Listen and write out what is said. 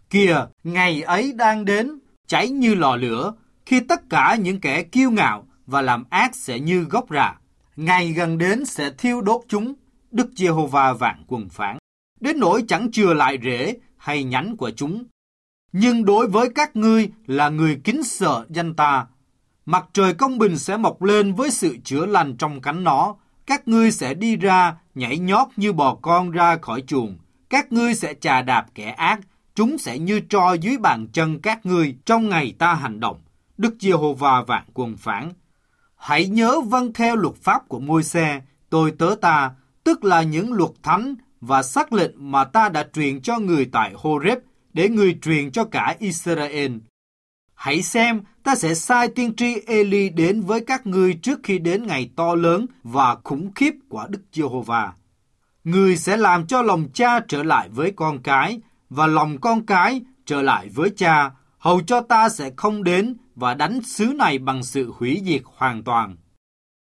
Kìa, ngày ấy đang đến, cháy như lò lửa, khi tất cả những kẻ kiêu ngạo và làm ác sẽ như gốc rạ. Ngày gần đến sẽ thiêu đốt chúng, Đức Giê-hô-va vạn quân phán. Đến nỗi chẳng chừa lại rễ hay nhánh của chúng. Nhưng đối với các ngươi là người kính sợ danh ta, mặt trời công bình sẽ mọc lên với sự chữa lành trong cánh nó. Các ngươi sẽ đi ra, nhảy nhót như bò con ra khỏi chuồng. Các ngươi sẽ chà đạp kẻ ác, chúng sẽ như tro dưới bàn chân các ngươi trong ngày ta hành động. Đức Giê-hô-va vạn quân phán. Hãy nhớ vâng theo luật pháp của Môi-se, tôi tớ ta, tức là những luật thánh và sắc lệnh mà ta đã truyền cho người tại Hô-rép, để người truyền cho cả Israel. Hãy xem, ta sẽ sai tiên tri Ê-li đến với các ngươi trước khi đến ngày to lớn và khủng khiếp của Đức Giê-hô-va. Người sẽ làm cho lòng cha trở lại với con cái, và lòng con cái trở lại với cha, hầu cho ta sẽ không đến và đánh xứ này bằng sự hủy diệt hoàn toàn.